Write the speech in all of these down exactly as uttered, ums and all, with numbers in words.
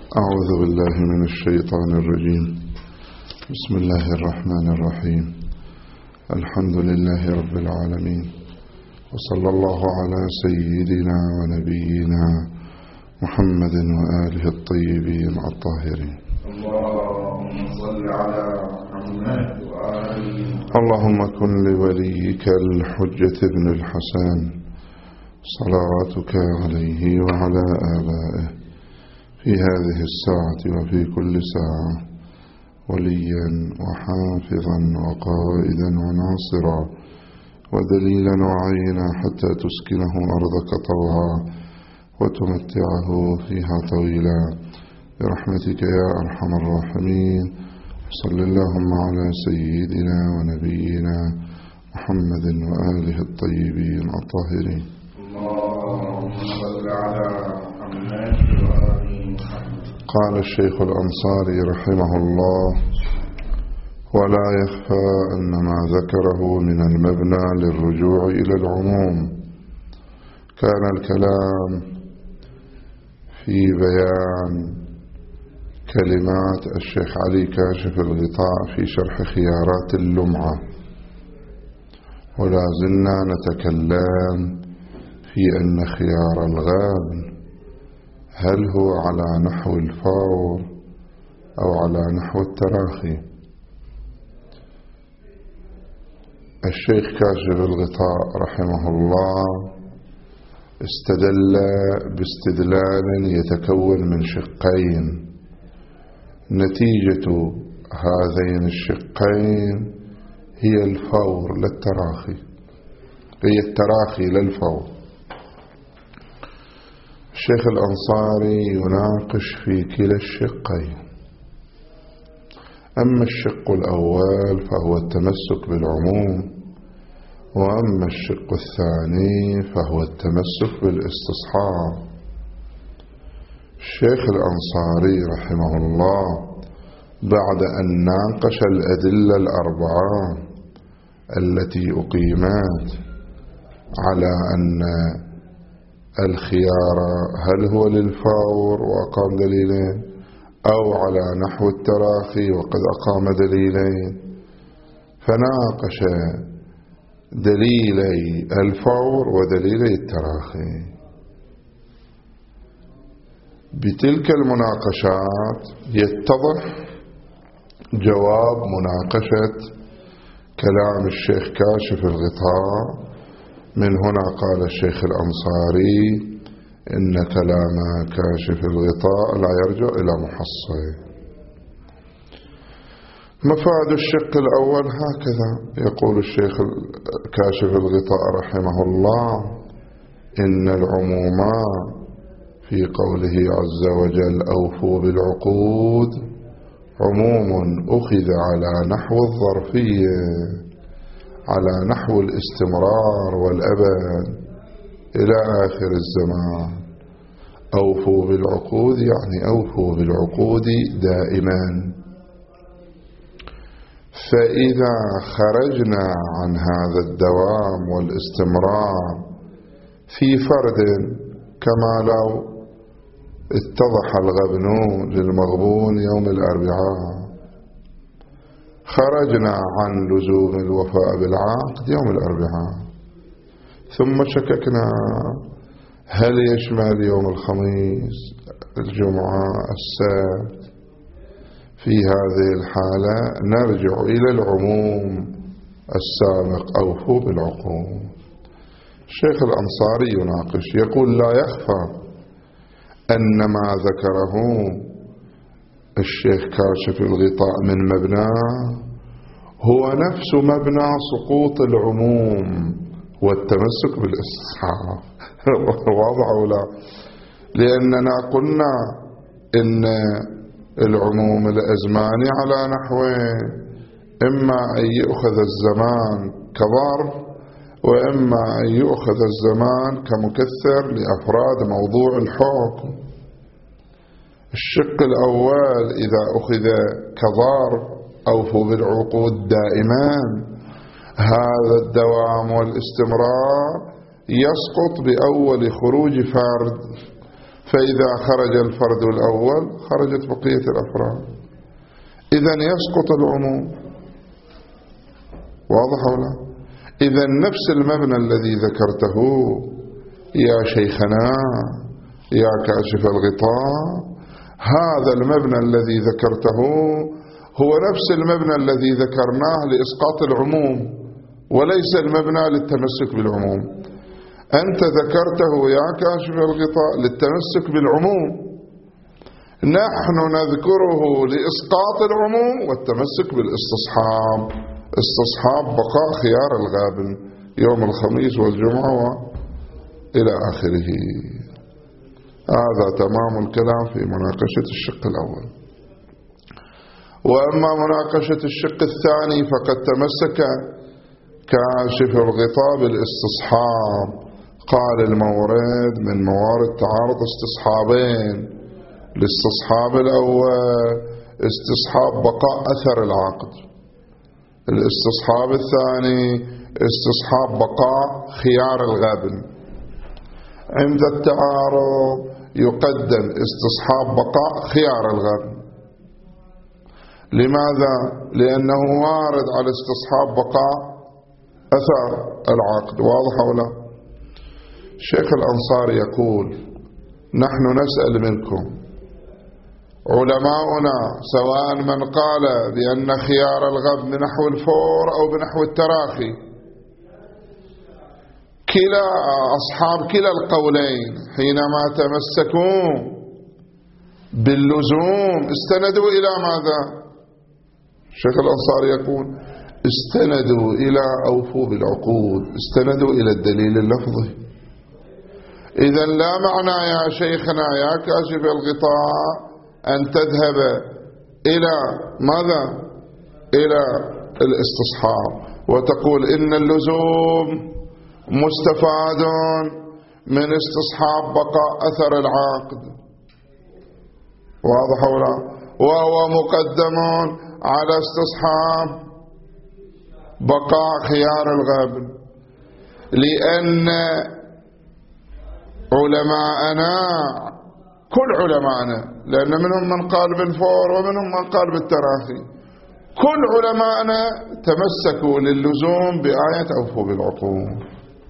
أعوذ بالله من الشيطان الرجيم. بسم الله الرحمن الرحيم. الحمد لله رب العالمين، وصلى الله على سيدنا ونبينا محمد وآله الطيبين الطاهرين. اللهم صل على محمد وآله. اللهم كن لوليك الحجة بن الحسن صلواتك عليه وعلى آبائه في هذه الساعة وفي كل ساعة وليا وحافظا وقائدا وناصرا ودليلا وعينا حتى تسكنه أرضك طوعا وتمتعه فيها طويلا برحمتك يا أرحم الراحمين. صلى اللهم على سيدنا ونبينا محمد وآله الطيبين الطاهرين. اللهم صل على محمد وآله. قال الشيخ الأنصاري رحمه الله: ولا يخفى أن ما ذكره من المبنى للرجوع إلى العموم كان الكلام في بيان كلمات الشيخ علي كاشف الغطاء في شرح خيارات اللمعة، ولا زلنا نتكلم في أن خيار الغابن هل هو على نحو الفور أو على نحو التراخي. الشيخ كاشف الغطاء رحمه الله استدل باستدلال يتكون من شقين، نتيجة هذين الشقين هي الفور للتراخي، هي التراخي للفور. الشيخ الأنصاري يناقش في كلا الشقين. أما الشق الأول فهو التمسك بالعموم، وأما الشق الثاني فهو التمسك بالاستصحاب. الشيخ الأنصاري رحمه الله بعد أن ناقش الأدلة الأربعة التي أقيمت على أن الخيار هل هو للفور وأقام دليلين أو على نحو التراخي وقد أقام دليلين، فناقش دليلي الفور ودليلي التراخي. بتلك المناقشات يتضح جواب مناقشة كلام الشيخ كاشف الغطاء. من هنا قال الشيخ الأنصاري إن كلام كاشف الغطاء لا يرجع إلى محصل. مفاد الشق الأول هكذا يقول الشيخ كاشف الغطاء رحمه الله: إن العموم في قوله عز وجل أوفوا بالعقود عموم أخذ على نحو الظرفية، على نحو الاستمرار والأبد إلى آخر الزمان. أوفوا بالعقود يعني أوفوا بالعقود دائما. فإذا خرجنا عن هذا الدوام والاستمرار في فرد، كما لو اتضح الغبن للمغبون يوم الأربعاء، خرجنا عن لزوم الوفاء بالعقد يوم الأربعاء، ثم شككنا هل يشمل يوم الخميس، الجمعة، السبت. في هذه الحالة نرجع إلى العموم السابق: أوفوا بالعقود. الشيخ الأنصاري يناقش يقول: لا يخفى أن ما ذكره الشيخ كاشف الغطاء من مبناه هو نفس مبنى سقوط العموم والتمسك بالاستصحاب. واضح ولا؟ لأننا قلنا إن العموم الأزماني على نحوين: إما أن يؤخذ الزمان كظرف، وإما أن يؤخذ الزمان كمكثر لأفراد موضوع الحكم. الشق الأول إذا أخذ كظرف أوفوا بالعقود دائما، هذا الدوام والاستمرار يسقط بأول خروج فرد، فإذا خرج الفرد الأول خرجت بقية الأفراد، إذن يسقط العموم. واضح ولا؟ إذن نفس المبنى الذي ذكرته يا شيخنا يا كاشف الغطاء، هذا المبنى الذي ذكرته هو نفس المبنى الذي ذكرناه لإسقاط العموم، وليس المبنى للتمسك بالعموم. أنت ذكرته يا كاشف الغطاء للتمسك بالعموم، نحن نذكره لإسقاط العموم والتمسك بالاستصحاب، استصحاب بقاء خيار الغابن يوم الخميس والجمعة وإلى آخره. هذا تمام الكلام في مناقشة الشق الأول. وأما مناقشة الشق الثاني فقد تمسك كاشف الغطاء بالاستصحاب. قال المورد من موارد تعارض استصحابين: الاستصحاب الأول استصحاب بقاء أثر العقد، الاستصحاب الثاني استصحاب بقاء خيار الغابن. عند التعارض يقدم استصحاب بقاء خيار الغابن. لماذا؟ لأنه وارد على استصحاب بقاء أثر العقد. واضح ولا؟ الشيخ الأنصاري يقول: نحن نسأل منكم علماؤنا سواء من قال بأن خيار الغب بنحو الفور أو بنحو التراخي، كلا أصحاب كلا القولين حينما تمسكوا باللزوم استندوا إلى ماذا؟ الشيخ الأنصاري يقول: استندوا إلى أوفوا بالعقود، استندوا إلى الدليل اللفظي. إذن لا معنى يا شيخنا يا كاشف الغطاء أن تذهب إلى ماذا؟ إلى الاستصحاب وتقول إن اللزوم مستفاد من استصحاب بقاء أثر العقد. واضح ولا؟ وهو مقدم على استصحاب بقاء خيار الغابن، لأن علماءنا كل علماءنا، لأن منهم من قال بالفور ومنهم من قال بالتراخي، كل علماءنا تمسكوا للزوم بآية أوفوا بالعقود.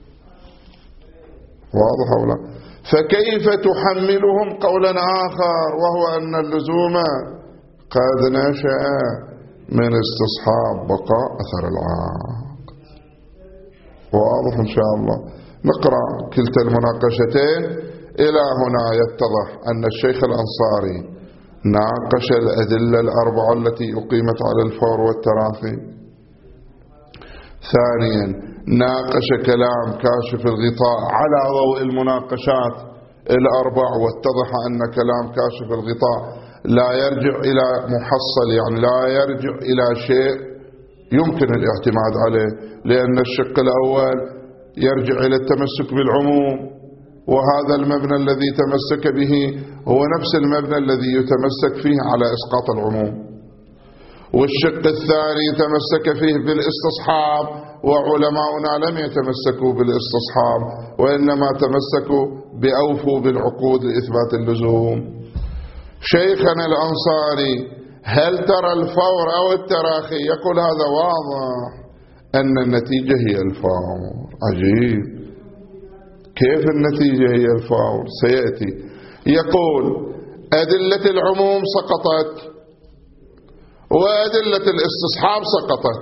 واضح ولا؟ فكيف تحملهم قولا آخر وهو أن اللزوم قد نشأ من استصحاب بقاء أثر العقد؟ واضح إن شاء الله. نقرأ كلتا المناقشتين إلى هنا يتضح أن الشيخ الأنصاري ناقش الأدلة الأربعة التي أقيمت على الفور والتراخي. ثانيا ناقش كلام كاشف الغطاء على ضوء المناقشات الأربع، واتضح أن كلام كاشف الغطاء لا يرجع إلى محصل، يعني لا يرجع إلى شيء يمكن الاعتماد عليه، لأن الشق الأول يرجع إلى التمسك بالعموم، وهذا المبنى الذي تمسك به هو نفس المبنى الذي يتمسك فيه على إسقاط العموم. والشق الثاني تمسك فيه بالاستصحاب، وعلماؤنا لم يتمسكوا بالاستصحاب وإنما تمسكوا بأوفوا بالعقود لإثبات اللزوم. شيخنا الأنصاري هل ترى الفور أو التراخي؟ يقول هذا واضح أن النتيجة هي الفور. عجيب، كيف النتيجة هي الفور؟ سيأتي. يقول أدلة العموم سقطت وأدلة الاستصحاب سقطت.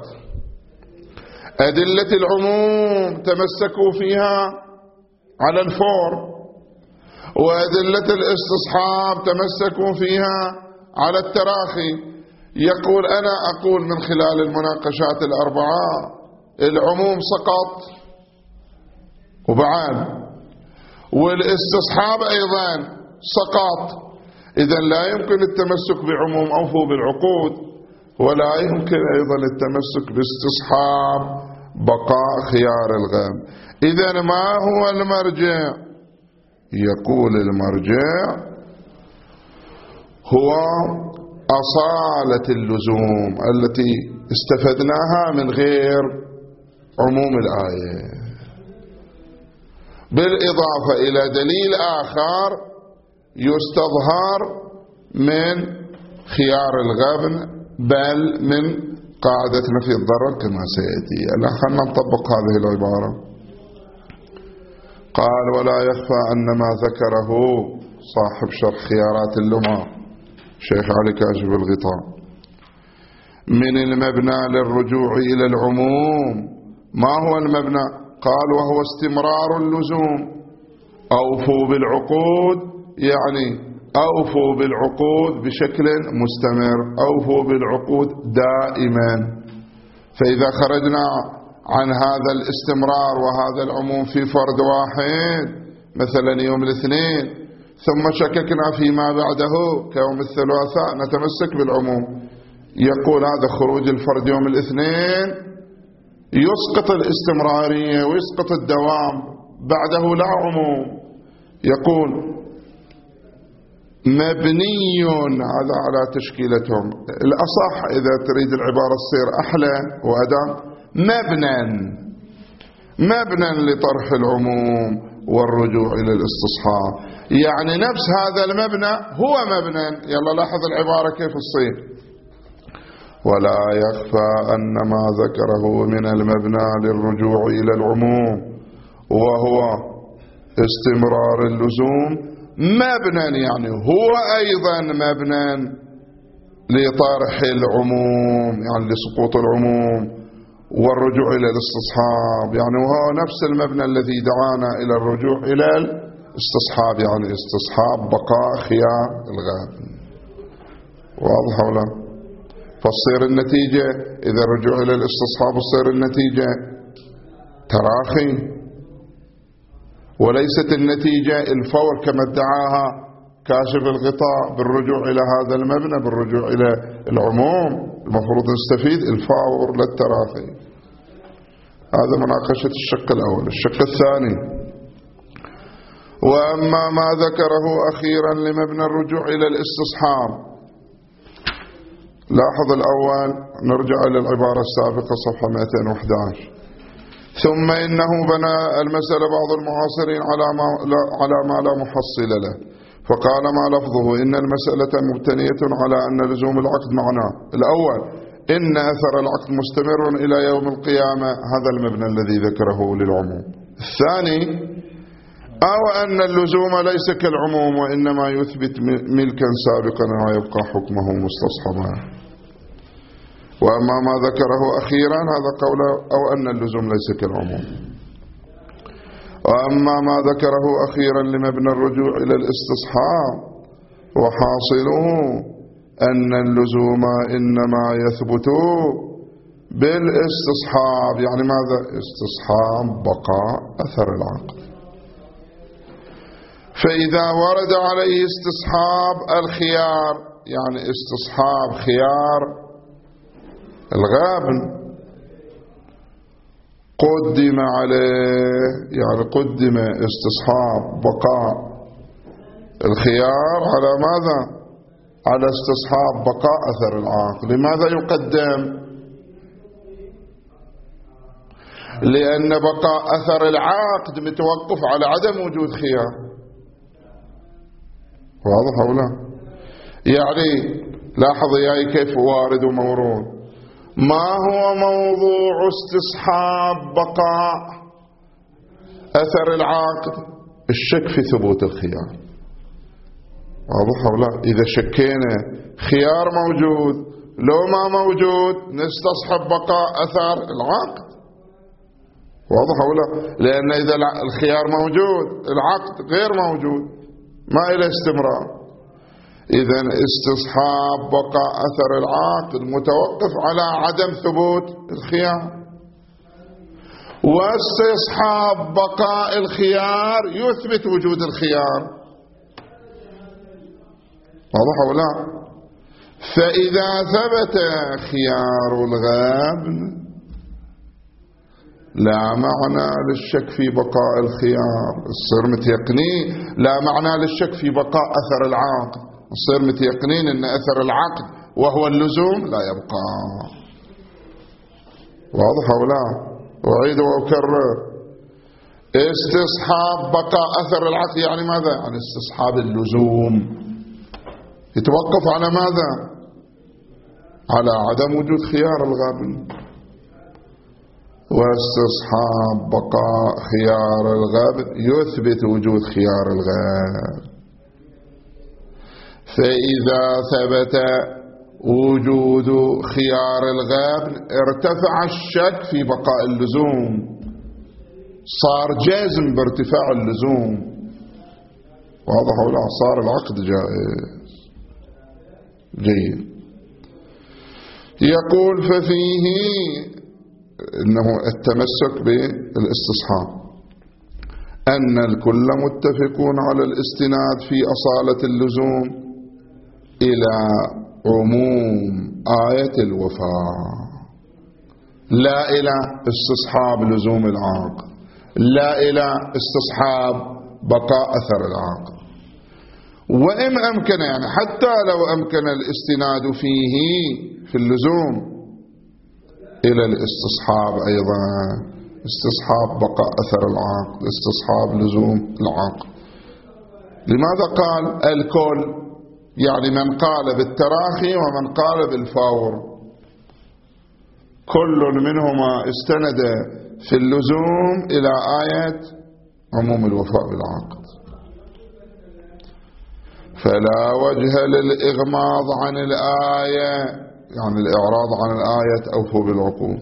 أدلة العموم تمسكوا فيها على الفور، وأدلة الاستصحاب تمسكوا فيها على التراخي. يقول أنا أقول من خلال المناقشات الأربعة العموم سقط وبعان، والاستصحاب أيضا سقط. إذن لا يمكن التمسك بعموم أوفوا بالعقود، ولا يمكن أيضا التمسك باستصحاب بقاء خيار الغام. إذن ما هو المرجع؟ يقول المرجع هو أصالة اللزوم التي استفدناها من غير عموم الآية، بالإضافة إلى دليل آخر يستظهر من خيار الغبن بل من قاعدة نفي الضرر كما سيأتي. الآن خلنا نطبق هذه العبارة. قال ولا يخفى أن ما ذكره صاحب شرح خيارات اللمع شيخ علي كاشف الغطاء من المبنى للرجوع إلى العموم. ما هو المبنى؟ قال وهو استمرار اللزوم. أوفوا بالعقود يعني أوفوا بالعقود بشكل مستمر، أوفوا بالعقود دائما. فإذا خرجنا عن هذا الاستمرار وهذا العموم في فرد واحد مثلا يوم الاثنين ثم شككنا فيما بعده كيوم الثلاثاء نتمسك بالعموم. يقول هذا خروج الفرد يوم الاثنين يسقط الاستمرارية ويسقط الدوام، بعده لا عموم. يقول مبني على على تشكيلتهم. الأصح إذا تريد العبارة تصير أحلى وأدام مبنى مبنى لطرح العموم والرجوع إلى الاستصحاب، يعني نفس هذا المبنى هو مبنى. يلا لاحظ العبارة كيف تصير. ولا يخفى أن ما ذكره من المبنى للرجوع إلى العموم وهو استمرار اللزوم مبنى، يعني هو أيضا مبنى لطرح العموم يعني لسقوط العموم والرجوع إلى الاستصحاب، يعني وهو نفس المبنى الذي دعانا إلى الرجوع إلى الاستصحاب، يعني استصحاب بقاء خيار الغابن. واضح ولا؟ فتصير النتيجة إذا الرجوع إلى الاستصحاب تصير النتيجة تراخي، وليست النتيجة الفور كما ادعاها كاشف الغطاء بالرجوع إلى هذا المبنى بالرجوع إلى العموم. المفروض نستفيد الفور للتراخي. هذا مناقشة الشق الأول. الشق الثاني وأما ما ذكره أخيرا لمبنى الرجوع إلى الاستصحاب. لاحظ الأول، نرجع إلى العبارة السابقة صفحة مئتين وأحد عشر. ثم إنه بنى المسألة بعض المعاصرين على ما لا, على ما لا محصل له، فقال ما لفظه إن المسألة مبتنية على أن لزوم العقد معناه الأول إن أثر العقد مستمر إلى يوم القيامة، هذا المبنى الذي ذكره للعموم. الثاني أو أن اللزوم ليس كالعموم وإنما يثبت ملكا سابقا ويبقى حكمه مستصحبا. وأما ما ذكره أخيرا هذا قوله أو أن اللزوم ليس كالعموم. وأما ما ذكره أخيرا لمبنى الرجوع إلى الاستصحاب وحاصله أن اللزوم إنما يثبت بالاستصحاب، يعني ماذا؟ استصحاب بقاء أثر العقد. فإذا ورد عليه استصحاب الخيار، يعني استصحاب خيار الغابن، قدم عليه يعني قدم استصحاب بقاء الخيار على ماذا؟ على استصحاب بقاء أثر العقد. لماذا يقدم؟ لأن بقاء أثر العقد متوقف على عدم وجود خيار. واضح أو لا؟ يعني لاحظ ياي كيف وارد ومورود. ما هو موضوع استصحاب بقاء أثر العقد؟ الشك في ثبوت الخيار. واضح أو لا؟ إذا شكينا خيار موجود لو ما موجود نستصحب بقاء أثر العقد. واضح أو لا؟ لأن إذا الخيار موجود العقد غير موجود ما إلى استمرار. إذن استصحاب بقاء أثر العقد متوقف على عدم ثبوت الخيار، واستصحاب بقاء الخيار يثبت وجود الخيار. واضح أو لا؟ فإذا ثبت خيار الغابن لا معنى للشك في بقاء الخيار، الصير متيقنين لا معنى للشك في بقاء أثر العقد، الصير متيقنين أن أثر العقد وهو اللزوم لا يبقى. واضح أو لا؟ أعيد وأكرر، استصحاب بقاء أثر العقد يعني ماذا؟ يعني استصحاب اللزوم، يتوقف على ماذا؟ على عدم وجود خيار الغابن. واستصحاب بقاء خيار الغابن يثبت وجود خيار الغابن. فإذا ثبت وجود خيار الغابن ارتفع الشك في بقاء اللزوم، صار جازم بارتفاع اللزوم. واضح ولا؟ صار العقد جائز. جيد. يقول ففيه إنه التمسك بالاستصحاب أن الكل متفقون على الاستناد في أصالة اللزوم إلى عموم آية الوفاء، لا إلى استصحاب لزوم العقد، لا إلى استصحاب بقاء أثر العقد. وإن أمكن يعني حتى لو أمكن الاستناد فيه في اللزوم إلى الاستصحاب أيضا، استصحاب بقاء أثر العقد، استصحاب لزوم العقد. لماذا قال الكل؟ يعني من قال بالتراخي ومن قال بالفور، كل منهما استند في اللزوم إلى آية عموم الوفاء بالعقد. فلا وجه للإغماض عن الآية، يعني الإعراض عن الآية أوفوا بالعقود،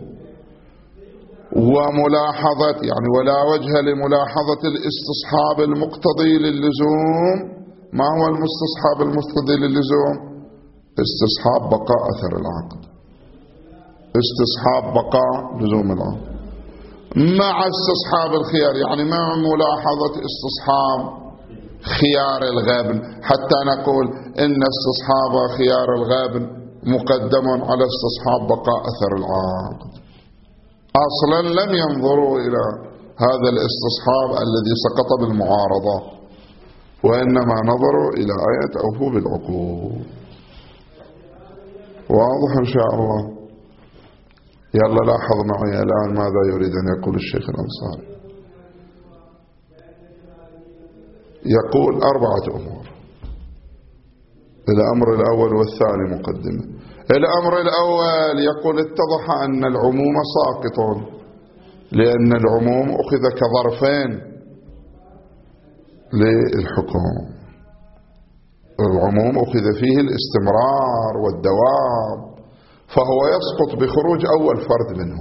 وملاحظة يعني ولا وجه لملاحظة الاستصحاب المقتضي للزوم. ما هو المستصحاب المقتضي للزوم؟ استصحاب بقاء أثر العقد، استصحاب بقاء لزوم العقد مع استصحاب الخيار، يعني مع ملاحظة استصحاب خيار الغابن، حتى نقول إن استصحاب خيار الغابن مقدم على استصحاب بقاء أثر العقد. أصلا لم ينظروا إلى هذا الاستصحاب الذي سقط بالمعارضة، وإنما نظروا إلى آية أوفوا بالعقود. واضح إن شاء الله؟ يلا لاحظ معي الآن ماذا يريد أن يقول الشيخ الأنصاري. يقول أربعة أمور. الأمر الأول والثاني مقدمة. الأمر الأول يقول اتضح أن العموم ساقط، لأن العموم أخذ كظرفين للحكم. العموم أخذ فيه الاستمرار والدوام، فهو يسقط بخروج أول فرد منه.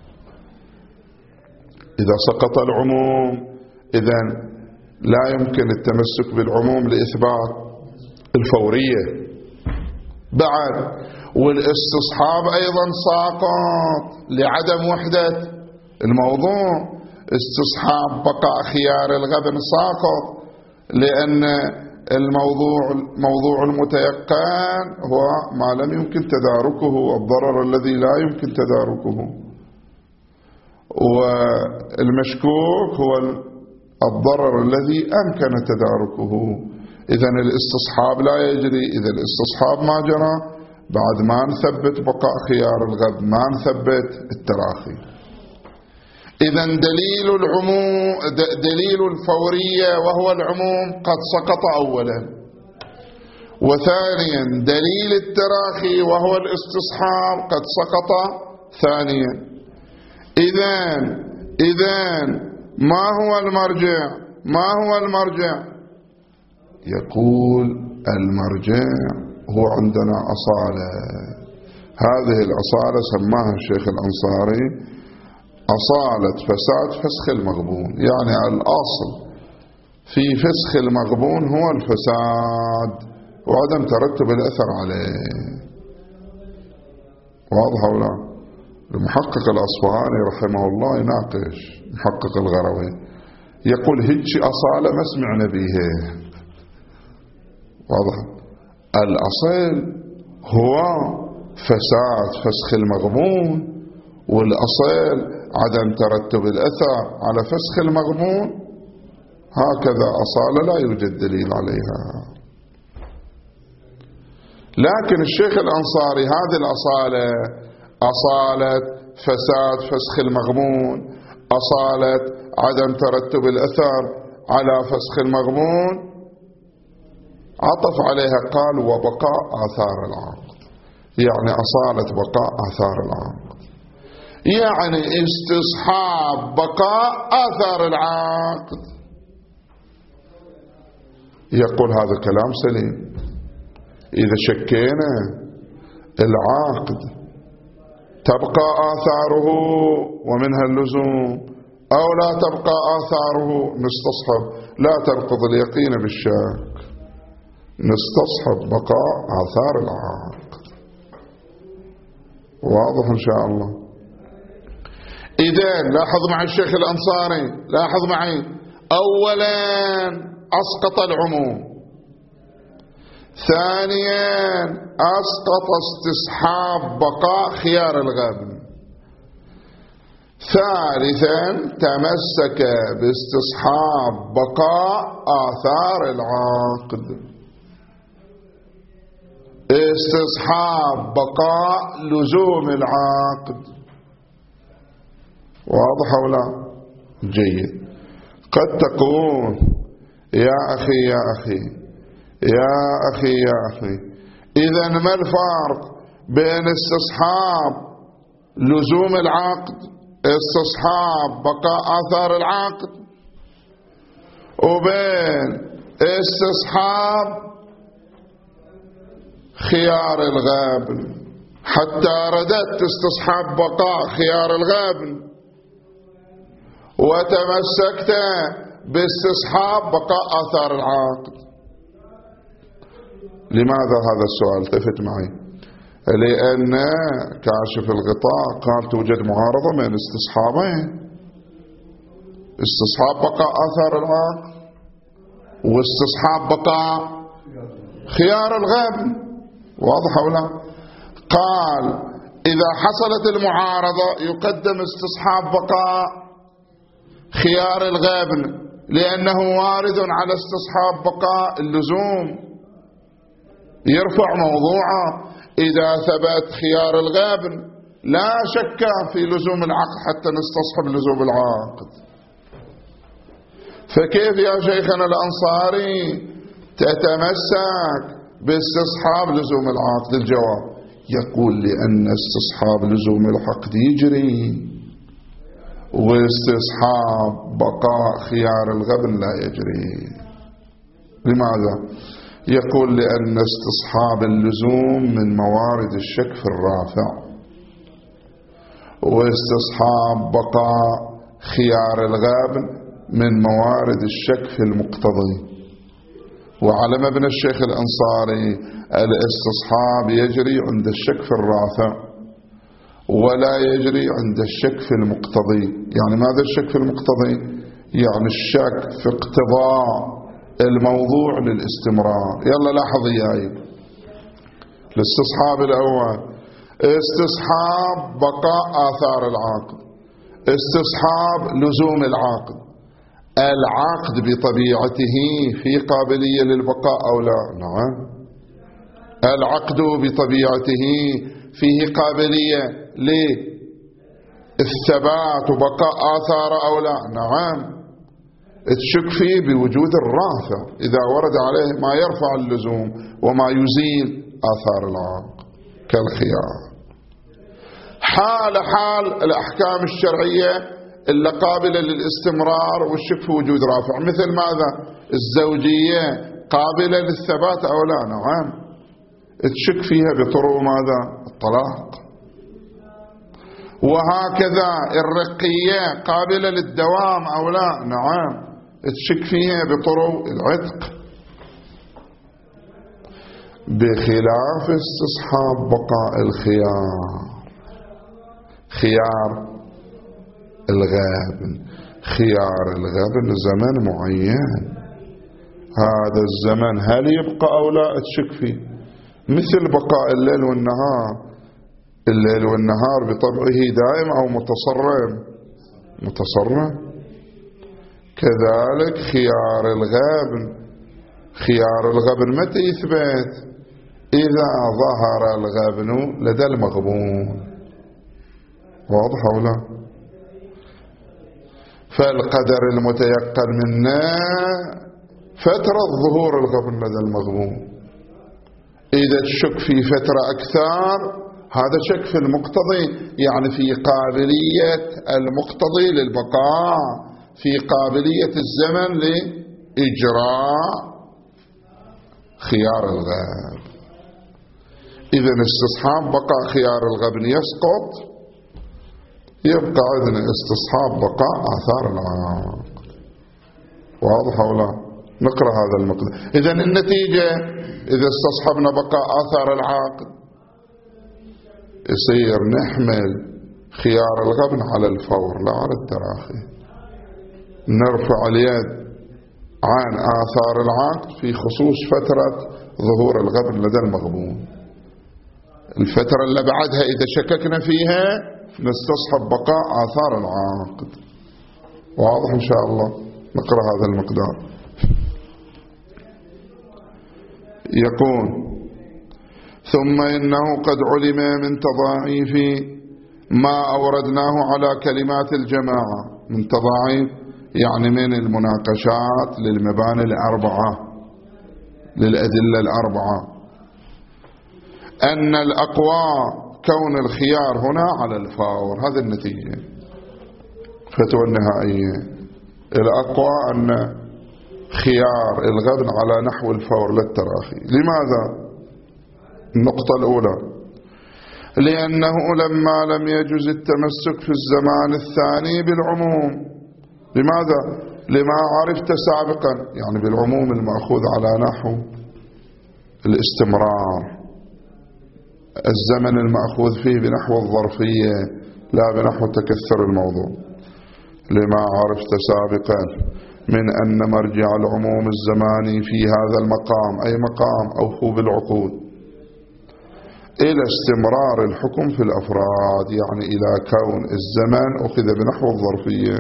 إذا سقط العموم إذن لا يمكن التمسك بالعموم لإثبات الفورية. بعد والاستصحاب أيضا ساقط لعدم وحدة الموضوع. استصحاب بقاء خيار الغبن ساقط لأن الموضوع موضوع المتيقن هو ما لم يمكن تداركه، الضرر الذي لا يمكن تداركه، والمشكوك هو الضرر الذي أمكن تداركه. إذن الاستصحاب لا يجري. إذا الاستصحاب ما جرى بعد ما نثبت بقاء خيار الغد، ما نثبت التراخي. إذن دليل العموم دليل الفورية وهو العموم قد سقط أولا، وثانيا دليل التراخي وهو الاستصحاب قد سقط ثانيا. إذن إذن ما هو المرجع؟ ما هو المرجع؟ يقول المرجع هو عندنا أصالة. هذه الأصالة سماها الشيخ الأنصاري أصالة فساد فسخ المغبون، يعني الأصل في فسخ المغبون هو الفساد وعدم ترتب الأثر عليه. واضح ولا؟ المحقق الأصفهاني رحمه الله يناقش محقق الغروي، يقول هيك أصالة ما سمعنا بيها. واضح؟ الأصل هو فساد فسخ المغبون، والأصل عدم ترتب الأثر على فسخ المغبون. هكذا أصالة لا يوجد دليل عليها. لكن الشيخ الأنصاري هذه الأصالة أصالة فساد فسخ المغبون، أصالة عدم ترتب الأثر على فسخ المغبون، عطف عليها قال وبقاء آثار العقد، يعني أصالة بقاء آثار العقد، يعني استصحاب بقاء آثار العقد. يقول هذا كلام سليم. إذا شكينا العقد تبقى آثاره ومنها اللزوم أو لا تبقى آثاره، نستصحب، لا تنقض اليقين بالشك، نستصحب بقاء آثار العقد. واضح إن شاء الله. إذن لاحظ مع الشيخ الأنصاري، لاحظ معي، أولا أسقط العموم، ثانيا أسقط استصحاب بقاء خيار الغبن، ثالثا تمسك باستصحاب بقاء آثار العقد، استصحاب بقاء لزوم العقد. واضح أو لا؟ جيد. قد تقول يا أخي يا أخي يا أخي يا أخي إذن ما الفرق بين استصحاب لزوم العقد، استصحاب بقاء آثار العقد، وبين استصحاب خيار الغابن؟ حتى رددت استصحاب بقاء خيار الغابن وتمسكت باستصحاب بقاء آثار العقد. لماذا هذا السؤال؟ التفت معي. لأن كاشف الغطاء قال توجد معارضة بين استصحابين، استصحاب بقاء آثار العقد واستصحاب بقاء خيار الغابن. واضح أو لا؟ قال إذا حصلت المعارضة يقدم استصحاب بقاء خيار الغابن لأنه وارد على استصحاب بقاء اللزوم، يرفع موضوعه. إذا ثبت خيار الغابن لا شك في لزوم العقد حتى نستصحب لزوم العقد. فكيف يا شيخنا الأنصاري تتمسك باستصحاب لزوم العقد؟ الجواب يقول لأن استصحاب لزوم العقد يجري واستصحاب بقاء خيار الغبن لا يجري. لماذا؟ يقول لأن استصحاب اللزوم من موارد الشك في الرافع، واستصحاب بقاء خيار الغابن من موارد الشك في المقتضي. وعلى مبنى الشيخ الأنصاري الاستصحاب يجري عند الشك في الرافع ولا يجري عند الشك في المقتضي. يعني ماذا الشك في المقتضي؟ يعني الشك في اقتضاء الموضوع للاستمرار. يلا لاحظ ياي الاستصحاب الأول استصحاب بقاء آثار العقد، استصحاب لزوم العقد. العقد بطبيعته في قابلية للبقاء أو لا؟ نعم. العقد بطبيعته فيه قابلية للثبات وبقاء آثار أو لا؟ نعم. تشك فيه بوجود الرافع إذا ورد عليه ما يرفع اللزوم وما يزيل آثار العقد كالخيار. حال حال الأحكام الشرعية اللي قابلة للاستمرار والشك في وجود رافع، مثل ماذا؟ الزوجية قابلة للثبات أو لا؟ نعم. تشك فيها بطرق ماذا؟ الطلاق. وهكذا الرقية قابلة للدوام أو لا؟ نعم. تشك فيها بطرق العتق. بخلاف استصحاب بقاء الخيار، خيار الغابن. خيار الغابن زمن معين، هذا الزمن هل يبقى أو لا؟ تشك فيه. مثل بقاء الليل والنهار، الليل والنهار بطبعه دائم أو متصرم؟ متصرم. كذلك خيار الغابن، خيار الغبن متى يثبت؟ إذا ظهر الغبن لدى المغبون. واضح أو لا؟ فالقدر المتيقن منا فترة ظهور الغبن لدى المغبون. إذا الشك في فترة أكثر هذا شك في المقتضي، يعني في قابلية المقتضي للبقاء، في قابلية الزمن لإجراء خيار الغبن. إذن استصحاب بقاء خيار الغبن يسقط، يبقى عندنا استصحاب بقاء آثار العقد. واضح أو لا؟ نقرأ هذا المقدار. إذن النتيجة إذا استصحبنا بقاء آثار العقد يصير نحمل خيار الغبن على الفور لا على التراخي، نرفع اليد عن آثار العقد في خصوص فترة ظهور الغبن لدى المغبون. الفترة اللي بعدها إذا شككنا فيها نستصحب بقاء آثار العقد. واضح إن شاء الله؟ نقرأ هذا المقدار. يقول: ثم إنه قد علم من تضاعيف ما أوردناه على كلمات الجماعة، من تضاعيف يعني من المناقشات للمباني الأربعة للأدلة الأربعة، أن الأقوى كون الخيار هنا على الفور. هذه النتيجة فتوى النهائية. الأقوى أن خيار الغبن على نحو الفور للتراخي. لماذا؟ النقطة الأولى: لأنه لما لم يجوز التمسك في الزمان الثاني بالعموم. لماذا؟ لما عرفت سابقا، يعني بالعموم المأخوذ على نحو الاستمرار، الزمن المأخوذ فيه بنحو الظرفية لا بنحو تكثر الموضوع. لما عرفت سابقا من أن مرجع العموم الزماني في هذا المقام، أي مقام أوفوا بالعقود، إلى استمرار الحكم في الأفراد، يعني إلى كون الزمن أخذ بنحو الظرفية،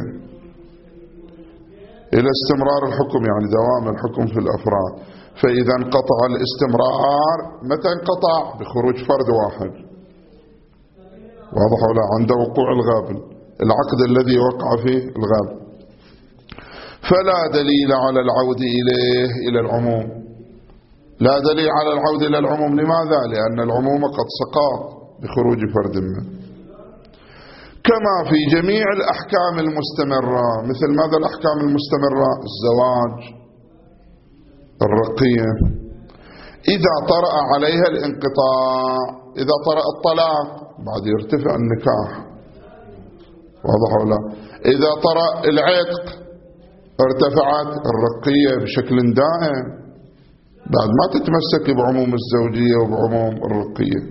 إلى استمرار الحكم يعني دوام الحكم في الأفراد. فإذا انقطع الاستمرار متى انقطع؟ بخروج فرد واحد. واضح ولا؟ عند وقوع الغابن، العقد الذي وقع فيه الغابن. فلا دليل على العود إليه إلى العموم، لا دليل على العود إلى العموم. لماذا؟ لأن العموم قد سقط بخروج فرد منه. كما في جميع الأحكام المستمرة. مثل ماذا الأحكام المستمرة؟ الزواج، الرقية، إذا طرأ عليها الانقطاع، إذا طرأ الطلاق بعد يرتفع النكاح. واضح ولا؟ إذا طرأ العتق ارتفعت الرقية بشكل دائم، بعد ما تتمسك بعموم الزوجية وبعموم الرقية.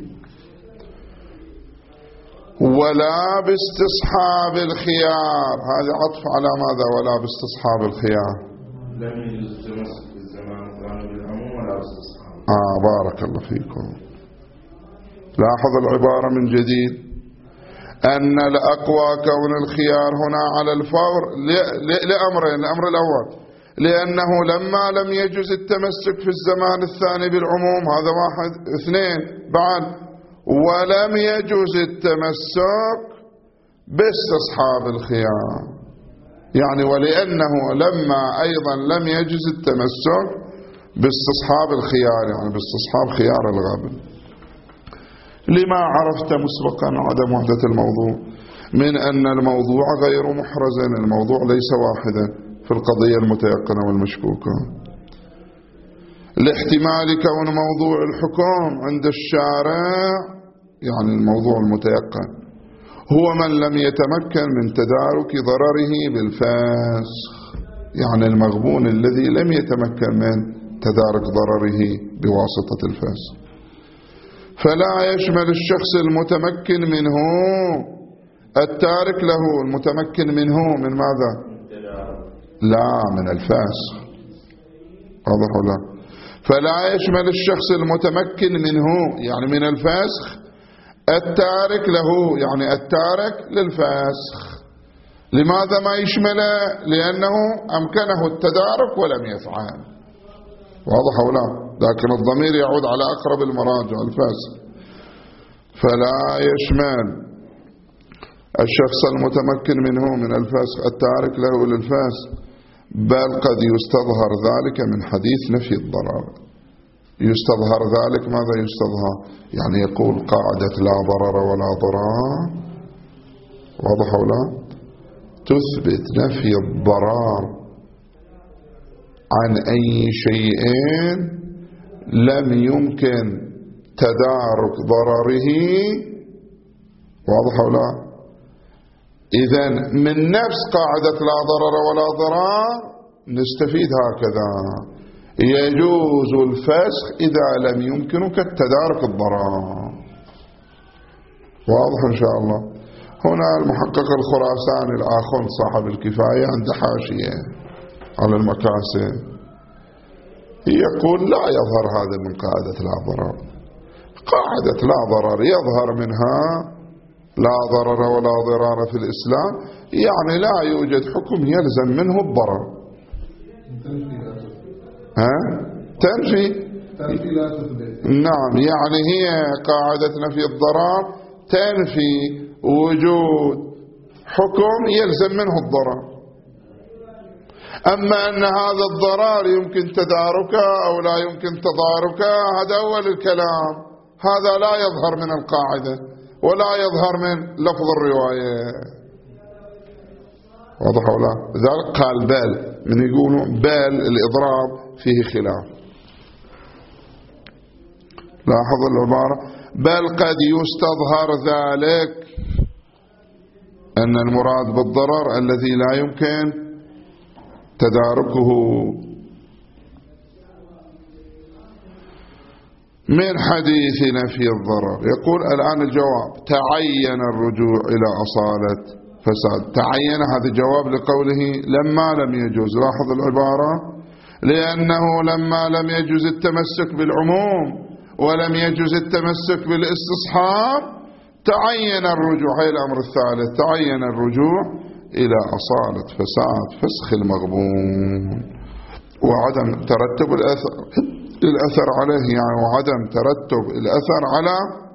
ولا باستصحاب الخيار، هذا عطف على ماذا؟ ولا باستصحاب الخيار، لم يجوز التمسك بالزمان الثاني بالعموم ولا باستصحاب. آه بارك الله فيكم. لاحظ العبارة من جديد: أن الأقوى كون الخيار هنا على الفور لأمرين. الأمر الأول: لأنه لما لم يجوز التمسك في الزمان الثاني بالعموم، هذا واحد. اثنين بعد: ولم يجوز التمسك باستصحاب الخيار، يعني ولأنه لما أيضا لم يجوز التمسك باستصحاب الخيار، يعني باستصحاب خيار الغابن. لما عرفت مسبقا عدم وحدة الموضوع من أن الموضوع غير محرز، الموضوع ليس واحدا في القضية المتيقنة والمشكوكة. لاحتمال كون موضوع الحكم عند الشارع، يعني الموضوع المتيقن هو من لم يتمكن من تدارك ضرره بالفسخ، يعني المغبون الذي لم يتمكن من تدارك ضرره بواسطة الفسخ. فلا يشمل الشخص المتمكن منه التارك له. المتمكن منه من ماذا؟ لا، من الفسخ. واضح ولا؟ فلا يشمل الشخص المتمكن منه يعني من الفسخ التارك له، يعني التارك للفسخ. لماذا ما يشمله؟ لأنه أمكنه التدارك ولم يفعل. واضح ولا؟ لكن الضمير يعود على أقرب المراجع الفاسق. فلا يشمل الشخص المتمكن منه من الفسخ التارك له للفسخ، بل قد يستظهر ذلك من حديث نفي الضرر. يستظهر ذلك، ماذا يستظهر؟ يعني يقول قاعدة لا ضرر ولا ضرار، واضح ولا؟ تثبت نفي الضرر عن أي شيء لم يمكن تدارك ضرره، واضح ولا؟ إذن من نفس قاعدة لا ضرر ولا ضرار نستفيد هكذا: يجوز الفسخ إذا لم يمكنك التدارك الضرر. واضح إن شاء الله. هنا المحقق الخراساني الآخر صاحب الكفاية عند حاشية على المكاسب يقول لا يظهر هذا من قاعدة لا ضرر. قاعدة لا ضرر يظهر منها لا ضرر ولا ضرار في الإسلام، يعني لا يوجد حكم يلزم منه الضرر. ها؟ تنفي تنفي لا تثبت. نعم، يعني هي قاعدة نفي الضرر تنفي وجود حكم يلزم منه الضرر. أما أن هذا الضرر يمكن تداركه أو لا يمكن تداركه هذا أول الكلام، هذا لا يظهر من القاعدة ولا يظهر من لفظ الرواية. واضح ولا؟ لذلك قال بل، من يقولوا بل الإضراب فيه خلاف. لاحظ العبارة: بل قد يستظهر ذلك، أن المراد بالضرر الذي لا يمكن تداركه من حديث نفي الضرر. يقول الآن الجواب: تعين الرجوع إلى أصالة فساد. تعين هذا جواب لقوله لما لم يجوز. لاحظ العبارة: لأنه لما لم يجوز التمسك بالعموم ولم يجوز التمسك بالاستصحاب تعين الرجوع. هي الأمر الثالث: تعين الرجوع إلى أصالة فساد فسخ المغبون وعدم ترتب الأثر الأثر عليه، يعني وعدم ترتب الأثر على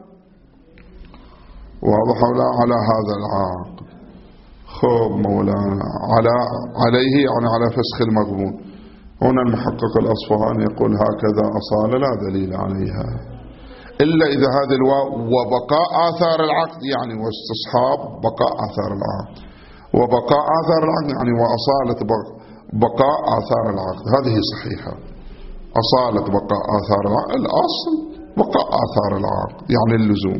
واضح ولا على هذا العقد. خب مولانا على عليه يعني على فسخ المغبون. هنا المحقق الأصفهاني يقول هكذا أصالة لا دليل عليها إلا إذا هذه الواو وبقاء آثار العقد، يعني واستصحاب بقاء آثار العقد، وبقاء آثار العقد يعني وأصالة بقاء آثار العقد، هذه صحيحة. أصالة بقاء آثار العقد، الأصل بقاء آثار العقد يعني اللزوم.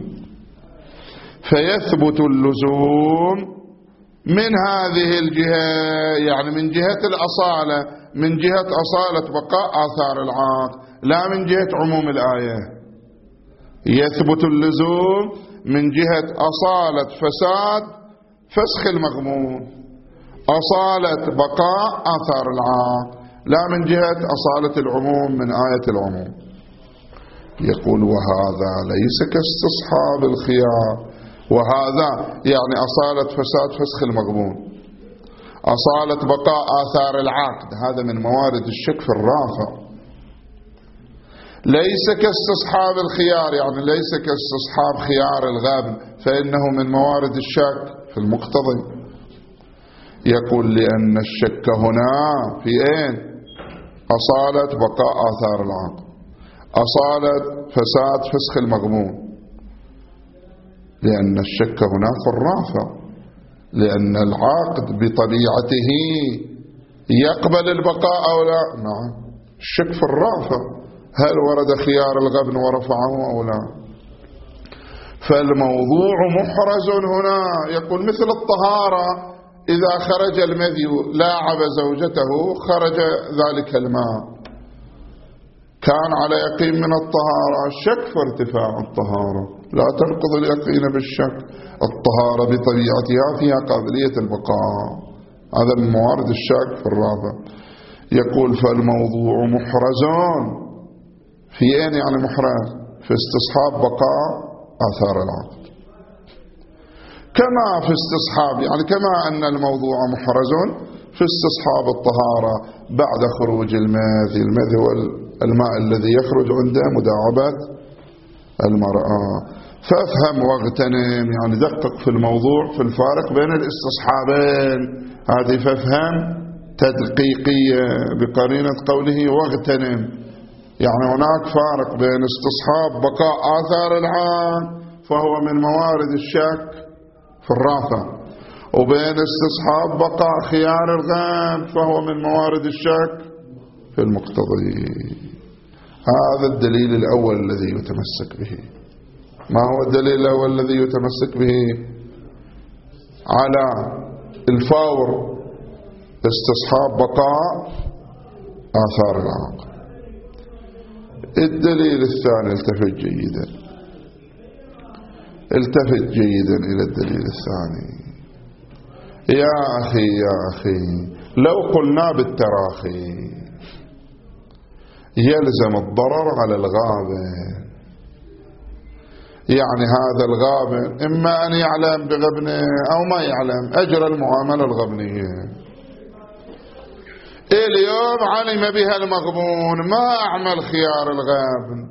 فيثبت اللزوم من هذه الجهة، يعني من جهة الأصالة، من جهة أصالة بقاء آثار العقد، لا من جهة عموم الآية. يثبت اللزوم من جهة أصالة فساد فسخ المغمون، أصالة بقاء آثار العقد، لا من جهة أصالة العموم من آية العموم. يقول وهذا ليس كاستصحاب الخيار. وهذا يعني أصالة فساد فسخ المغبون، أصالة بقاء آثار العقد، هذا من موارد الشك في الرافع. ليس كاستصحاب الخيار يعني ليس كاستصحاب خيار الغابن، فإنه من موارد الشك في المقتضي. يقول لأن الشك هنا في أين؟ أصالة بقاء آثار العقد، أصالة فساد فسخ المغمون، لأن الشك هنا في الرافع، لأن العقد بطبيعته يقبل البقاء أو لا. نعم، الشك في الرافع، هل ورد خيار الغبن ورفعه أو لا. فالموضوع محرز هنا. يقول مثل الطهارة، إذا خرج المذي لاعب زوجته خرج ذلك الماء، كان على يقين من الطهارة، شك في ارتفاع الطهارة، لا تنقض اليقين بالشك. الطهارة بطبيعتها فيها قابلية البقاء، هذا من موارد الشك في الرافع. يقول فالموضوع محرزون في أين يعني محرز؟ في استصحاب بقاء آثار العقد، كما في استصحاب يعني كما أن الموضوع محرز في استصحاب الطهارة بعد خروج المذي. المذي والماء الذي يخرج عنده مداعبة المرأة. فافهم واغتنم، يعني دقق في الموضوع في الفارق بين الاستصحابين، هذه فافهم تدقيقية بقرينة قوله واغتنم، يعني هناك فارق بين استصحاب بقاء آثار العام فهو من موارد الشك في الرافع، وبين استصحاب بقاء خيار الغام فهو من موارد الشك في المقتضي. هذا الدليل الأول الذي يتمسك به. ما هو الدليل الأول الذي يتمسك به؟ على الفور استصحاب بقاء آثار العقل. الدليل الثاني، التفت جيدا التفت جيدا إلى الدليل الثاني. يا أخي يا أخي لو قلنا بالتراخي يلزم الضرر على الغابن، يعني هذا الغابن إما أن يعلم بغبنه أو ما يعلم، أجرى المعاملة الغبنية. اليوم علم بها المغبون ما أعمل خيار الغابن،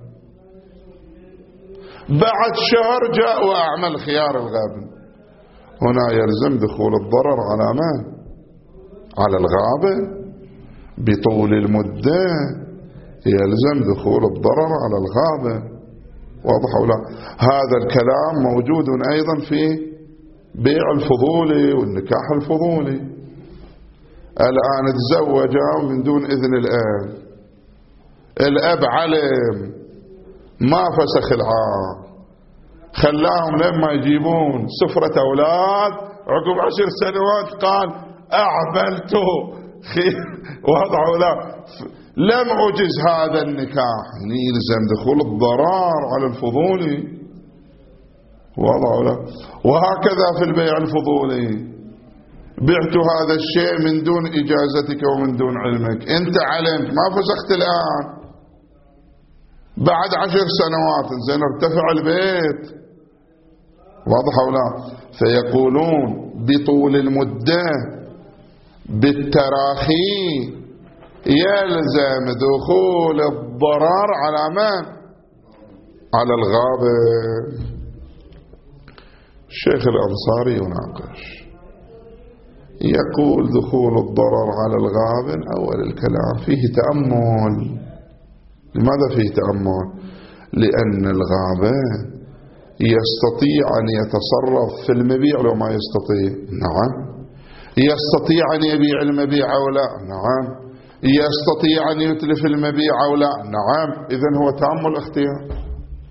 بعد شهر جاء وأعمل خيار الغابن، هنا يلزم دخول الضرر على من؟ على الغابن بطول المدة، يلزم دخول الضرر على الغابن. واضح ولا؟ هذا الكلام موجود أيضا في بيع الفضولي والنكاح الفضولي. الآن تزوجا من دون إذن الأب، الأب علم ما فسخ العام، خلاهم لما يجيبون سفرة أولاد عقب عشر سنوات قال أعملته خير. واضح ولا؟ لم أجز هذا النكاح، يلزم دخول الضرار على الفضولي. واضح ولا؟ وهكذا في البيع الفضولي، بعت هذا الشيء من دون إجازتك ومن دون علمك، أنت علمت ما فسخت الآن، بعد عشر سنوات زين ارتفع البيت. واضح ولا؟ فيقولون بطول المدة بالتراخي يلزم دخول الضرر على من؟ على الغابن. الشيخ الأنصاري يناقش، يقول دخول الضرر على الغابن أول الكلام فيه تأمل. لماذا فيه تأمل؟ لأن الغابن يستطيع أن يتصرف في المبيع لو ما يستطيع، نعم. يستطيع أن يبيع المبيع أو لا، نعم. يستطيع أن يتلف المبيع أو لا، نعم. إذن هو تام الاختيار.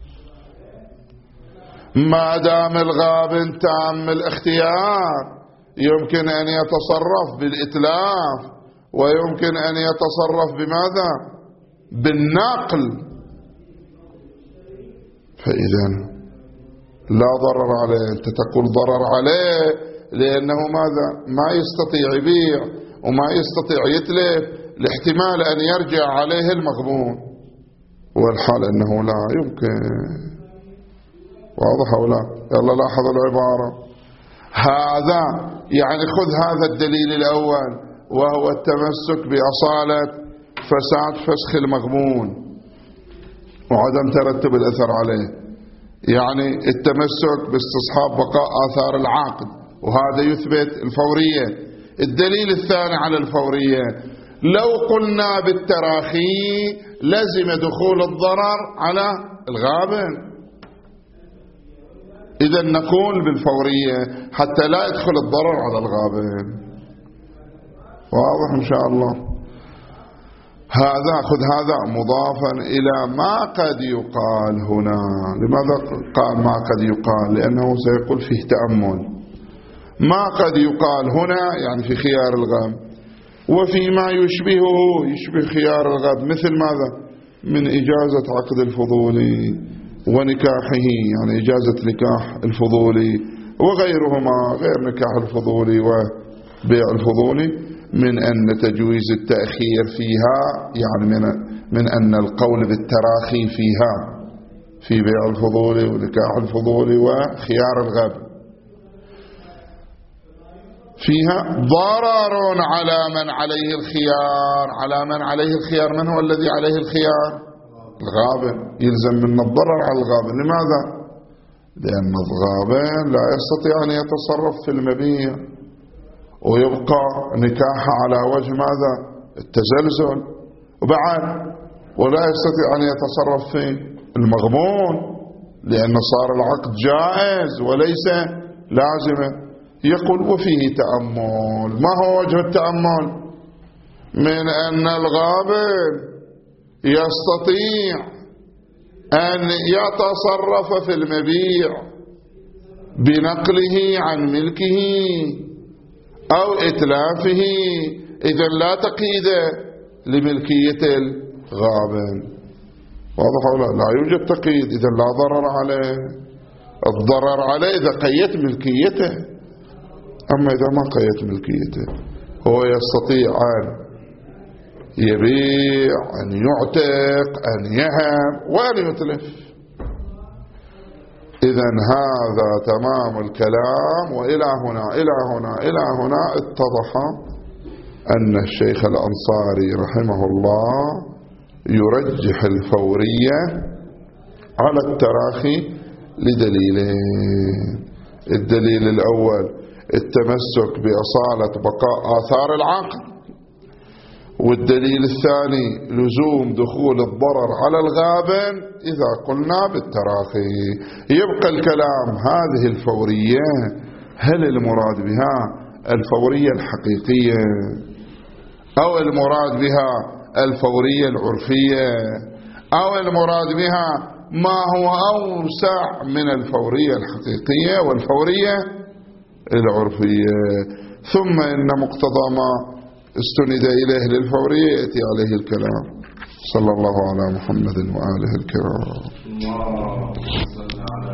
ما دام الغابن تام الاختيار يمكن أن يتصرف بالإتلاف، ويمكن أن يتصرف بماذا؟ بالنقل. فإذن لا ضرر عليه. أنت تقول ضرر عليه لأنه ماذا؟ ما يستطيع يبيع وما يستطيع يتلف، لاحتمال أن يرجع عليه المغبون، والحال أنه لا يمكن. واضح ولا؟ يلا لاحظ العبارة. هذا يعني خذ هذا الدليل الأول وهو التمسك بأصالة فساد فسخ المغبون وعدم ترتب الأثر عليه، يعني التمسك باستصحاب بقاء آثار العقد، وهذا يثبت الفورية. الدليل الثاني على الفورية، لو قلنا بالتراخي لازم دخول الضرر على الغابن، إذا نقول بالفورية حتى لا يدخل الضرر على الغابن. واضح إن شاء الله؟ هذا خذ هذا مضافا إلى ما قد يقال هنا. لماذا قال ما قد يقال؟ لأنه سيقول فيه تأمل. ما قد يقال هنا يعني في خيار الغام، وفيما يشبهه يشبه خيار الغام، مثل ماذا؟ من إجازة عقد الفضولي ونكاحه، يعني إجازة نكاح الفضولي وغيرهما، غير نكاح الفضولي وبيع الفضولي، من أن تجويز التأخير فيها، يعني من, من أن القول بالتراخي فيها في بيع الفضولي ونكاح الفضولي وخيار الغاب فيها ضرر على من عليه الخيار. على من عليه الخيار؟ من هو الذي عليه الخيار؟ الغابن. يلزم من الضرر على الغابن. لماذا؟ لأن الغابن لا يستطيع أن يتصرف في المبيع ويبقى نكاح على وجه ماذا؟ التزلزل، وبعد ولا يستطيع أن يتصرف في المغبون لأن صار العقد جائز وليس لازما. يقول وفيه تأمل. ما هو وجه التأمل؟ من أن الغابن يستطيع أن يتصرف في المبيع بنقله عن ملكه أو إتلافه، إذن لا تقييد لملكية الغابن. واضح ولا لا؟ يوجد تقييد، إذن لا ضرر عليه. الضرر عليه إذا قيدت ملكيته، أما إذا ما قيدت ملكيته هو يستطيع أن يبيع، أن يعتق، أن يهب، وأن يتلف. إذن هذا تمام الكلام. وإلى هنا إلى هنا إلى هنا اتضح أن الشيخ الأنصاري رحمه الله يرجح الفورية على التراخي لدليلين. الدليل الأول التمسك بأصالة بقاء آثار العقد، والدليل الثاني لزوم دخول الضرر على الغابن إذا قلنا بالتراخي. يبقى الكلام هذه الفورية هل المراد بها الفورية الحقيقية أو المراد بها الفورية العرفية أو المراد بها ما هو أوسع من الفورية الحقيقية والفورية العرفية؟ ثم إن مقتضى ما استند إليه للفورية يأتي عليه الكلام. صلى الله على محمد وآله الكرام.